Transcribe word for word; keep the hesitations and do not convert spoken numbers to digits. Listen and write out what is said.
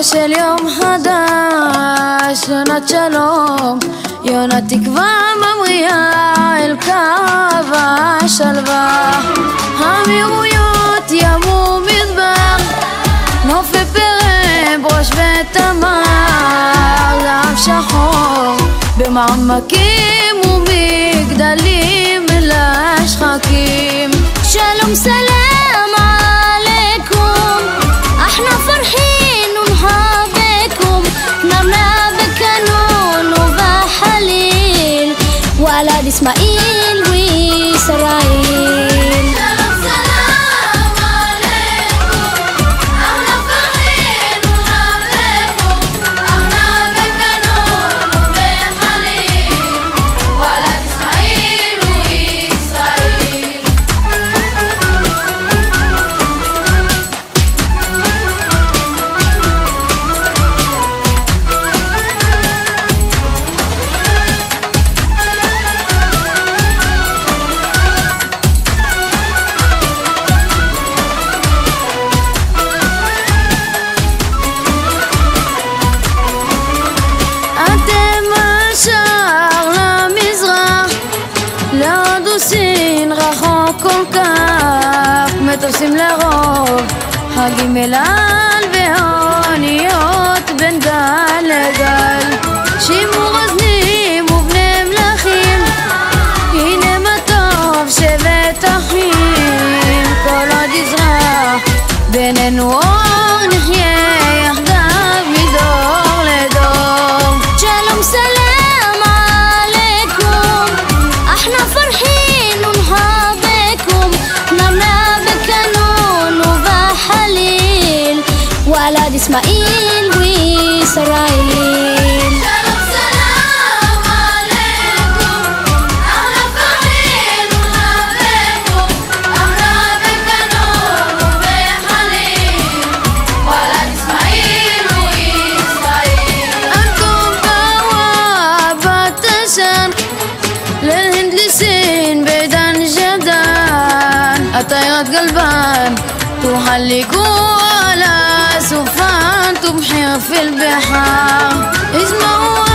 של יום חדש, יונת שלום, יונת תקווה ממריאה אל קו השלווה. האמירויות ימו מדבר, נופי פרם, ברוש ותמר, גם שחור במעמקים ומגדלים לשחקים. שלום סלام عليكم, احنا فرحين ونحبكم، نمنا بكانون وبحليل ولد اسماعيل وإسرائيل. סין רחוק כל כך, מטוסים לרוב הגימלן והאוניות בין גל לגל, שימור אזנים ובני מלכים, הנה מה טוב שבט אחים. כל עוד יזרח בינינו אור, נחיה יחדיו מדור לדור. שלום סלام عليكم, احنا فرحين ونحبكم، نمنا بكانون وبحليل ولد اسماعيل وإسرائيل. طيرت قلبان تحلقوا على سفان تبحر في البحار. اسمعوا